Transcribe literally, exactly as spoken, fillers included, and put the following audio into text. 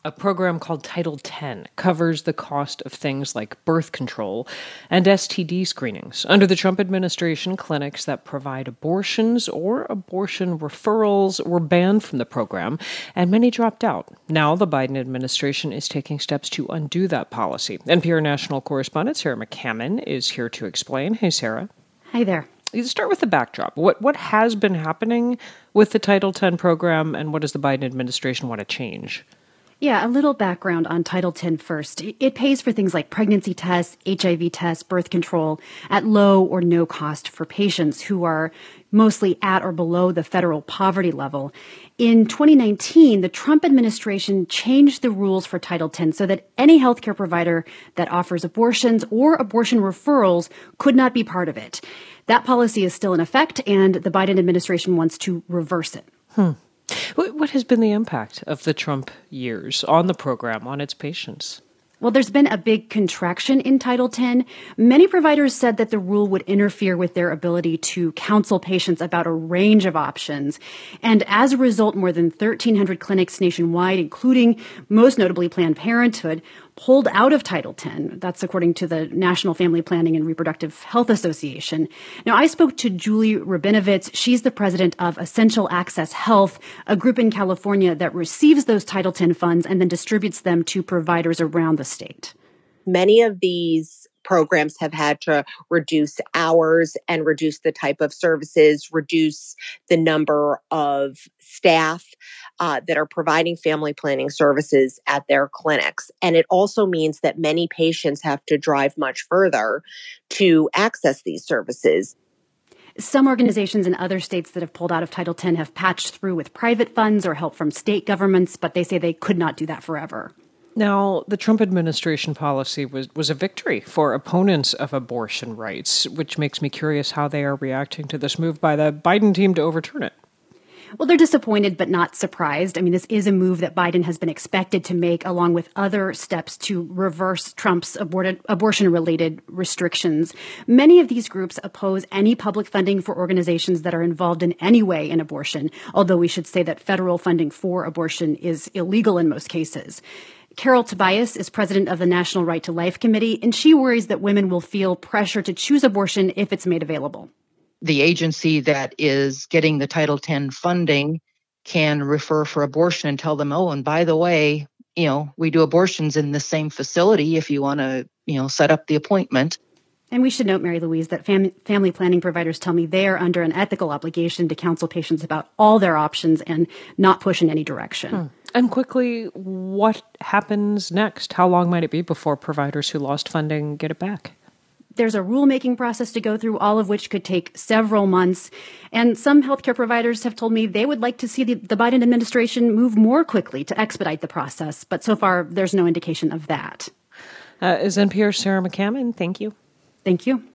A program called Title ten covers the cost of things like birth control and S T D screenings. Under the Trump administration, clinics that provide abortions or abortion referrals were banned from the program, and many dropped out. Now the Biden administration is taking steps to undo that policy. N P R national correspondent Sarah McCammon is here to explain. Hey, Sarah. Hi there. You start with the backdrop. What what has been happening with the Title ten program, and what does the Biden administration want to change? Yeah, a little background on Title ten first. It pays for things like pregnancy tests, H I V tests, birth control at low or no cost for patients who are mostly at or below the federal poverty level. In twenty nineteen, the Trump administration changed the rules for Title ten so that any healthcare provider that offers abortions or abortion referrals could not be part of it. That policy is still in effect, and the Biden administration wants to reverse it. Hmm. What has been the impact of the Trump years on the program, on its patients? Well, there's been a big contraction in Title ten. Many providers said that the rule would interfere with their ability to counsel patients about a range of options. And as a result, more than thirteen hundred clinics nationwide, including most notably Planned Parenthood, pulled out of Title ten. That's according to the National Family Planning and Reproductive Health Association. Now, I spoke to Julie Rabinovitz. She's the president of Essential Access Health, a group in California that receives those Title ten funds and then distributes them to providers around the state. Many of these programs have had to reduce hours and reduce the type of services, reduce the number of staff uh, that are providing family planning services at their clinics. And it also means that many patients have to drive much further to access these services. Some organizations in other states that have pulled out of Title ten have patched through with private funds or help from state governments, but they say they could not do that forever. Now, the Trump administration policy was, was a victory for opponents of abortion rights, which makes me curious how they are reacting to this move by the Biden team to overturn it. Well, they're disappointed but not surprised. I mean, this is a move that Biden has been expected to make, along with other steps to reverse Trump's aborted, abortion-related restrictions. Many of these groups oppose any public funding for organizations that are involved in any way in abortion, although we should say that federal funding for abortion is illegal in most cases. Carol Tobias is president of the National Right to Life Committee, and she worries that women will feel pressure to choose abortion if it's made available. The agency that is getting the Title ten funding can refer for abortion and tell them, oh, and by the way, you know, we do abortions in the same facility if you want to, you know, set up the appointment. And we should note, Mary Louise, that fam- family planning providers tell me they are under an ethical obligation to counsel patients about all their options and not push in any direction. Hmm. And quickly, what happens next? How long might it be before providers who lost funding get it back? There's a rulemaking process to go through, all of which could take several months. And some healthcare providers have told me they would like to see the, the Biden administration move more quickly to expedite the process. But so far, there's no indication of that. Uh, is N P R's Sarah McCammon? Thank you. Thank you.